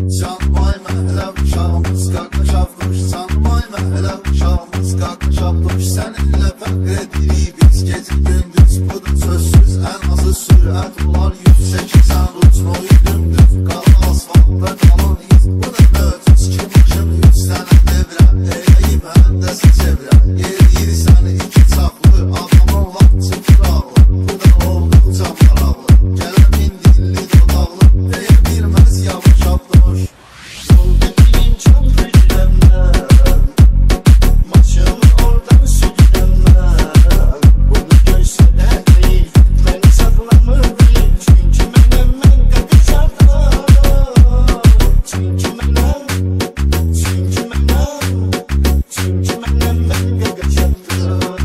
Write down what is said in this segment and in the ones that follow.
Canmay məhlə uşağımız qaqaşaqmış. Canmay məhlə uşağımız qaqaşaqmış. Səninlə fəqr edirik biz gecə gündüz. Budur sözsüz ən azı sürət olar 180 uçma uyudumdur. Qalan asfaltda qalan iz. Bu da möcüz kimişim 100 sənə devrəm. Eyəyim həndəsi çevrəm. Yeriyir səni iki çaplı adamın lap çıqıraqlı. Bu da oldu can maraqlı. Gələmin dilli dodaqlı. Deyə bilməz yavaş abdoş. Yol dediyin çox bilirəm mən. Maçımı oradan sürürəm mən. Bunu görsələr deyil, məni saxlamır bil. Çünki mənəm mən qaqaşaqlar. Çünki mənəm mən qaqaşaqlar.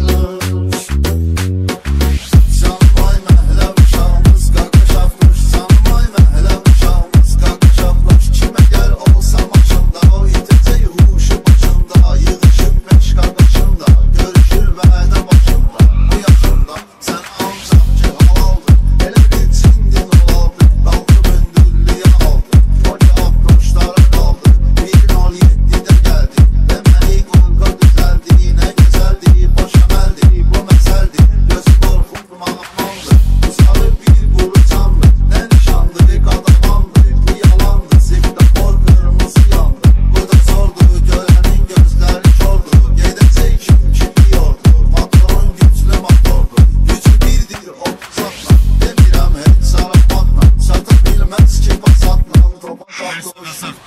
Canmay məhlə uşağımız qaqaşaqmış. Canmay məhlə uşağımız qaqaşaqmış. Kimə gəl olsa maşında, o itəcək huşu başında. Yığışıb beş qaqaşında, görüşür vədə başında. Bu yaşında sən ancaq ki halaldır. Elə bir çindin olaldır. Qaldı bündürlüyə aldı. Koca abdoşlara qaldı. 2017'də gəldi. Deməli qolqa düzəldi. Nə gözəldi, boş əməldi. Bu məsəldi, gözü qorxutmağamandı. Uzağı bir quru candı. Nə nişandı, qadamandı. Bu yalandı, ziftafor qırmızı yandı. Bu da zordu, görənin gözləri kordu. Gedəcək kim yordu. Motorun güclü motordu. Gücü birdir o satla. Demirəm heç zarafatla. Sata bilməz ki basatla. Topa tapdı.